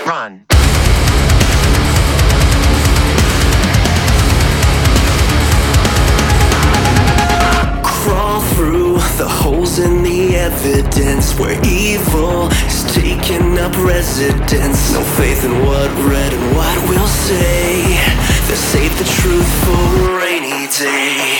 Run. Crawl through the holes in the evidence where evil is taking up residence. No faith in what red and white will say. They'll save the truth for a rainy day.